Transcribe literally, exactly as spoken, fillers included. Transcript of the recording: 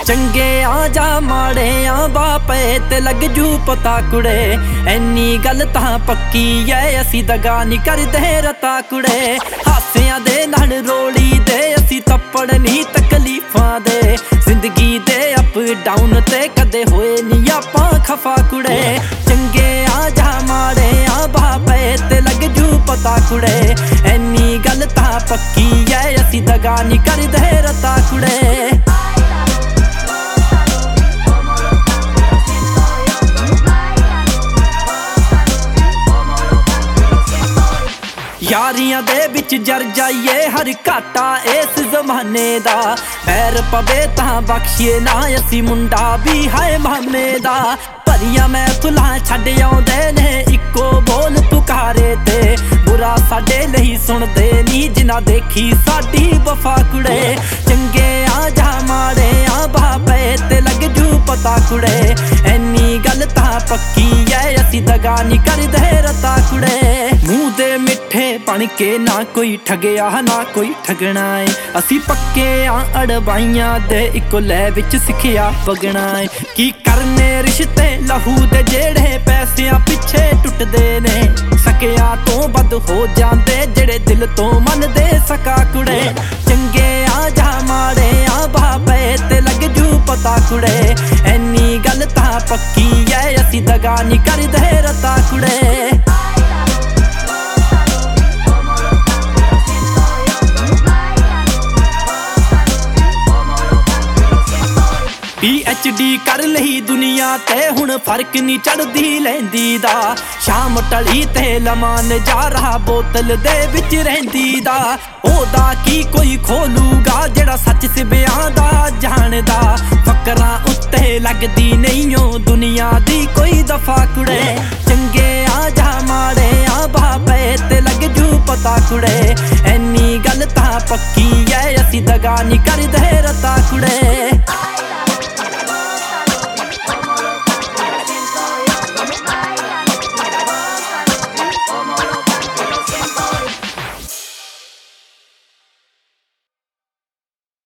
चंगे आ जा माड़े आ बापे ते लग जू पता कुड़े। ऐनी गल तां पक्की ऐ असी दगा नहीं करदे रता कुड़े। हासियां दे नाल रोली दे असी तप्पड़ नहीं तकलीफां दे। जिंदगी दे अप डाउन ते कदे होए नहीं आपां खफा कुड़े। चंगे आ जा माड़े आ बापे ते लग जू पता कुड़े। ऐनी गल तां पक्की ऐ असी दगा नहीं करदे रता कुड़े। यारियां दे विच जर जाइए हर घाटा इस जमाने दा। पैर पवे तां बख्शिए ना असी मुंडा भी है मामे दा। भरिया महफिलां छड्ड आउंदे ने इक्को बोल पुकारे ते। बुरा साडे नहीं सुनदे नी जिन्हां देखी साडी वफा कुड़े। चंगे आ जा माड़े आ बापे ते लग जू पता कुड़े। ऐनी गल तां पक्की ऐ असी दगा नहीं करदे रता कुड़े। मूंह दे मिठे बन के ना कोई ठगया ना कोई ठगना है। असी पक्के आ अड़वाइयां दे इको लै विच सिखिया बगना है। की करने रिश्ते लहू दे जेड़े पैसियां पिछे टुटदे ने। सकिया तो बद हो जांदे जेड़े दिल तो मन दे सका कुड़े। चंगे आ जा माड़े आ बापे ते लग जू पता कुड़े। ऐनी गल तां पक्की ऐ असी दगा नहीं करदे रता कुड़े। पी एच डी कर लही दुनिया ते हुण फर्क नहीं चढ़दी लैंदी दा। शाम टली ते लमान जा रहा बोतल दे विच रहिंदी दा। ओदा की कोई खोलूगा जेड़ा सच सिबियां दा जानदा। फकरां उत्ते लगदी नहीं ओ दुनिया दी कोई दफा कुड़े। चंगे आ जा माड़े आ बापे ते लग जू पता कुड़े। ऐनी गल तां पक्की ऐ असी दगा नहीं कर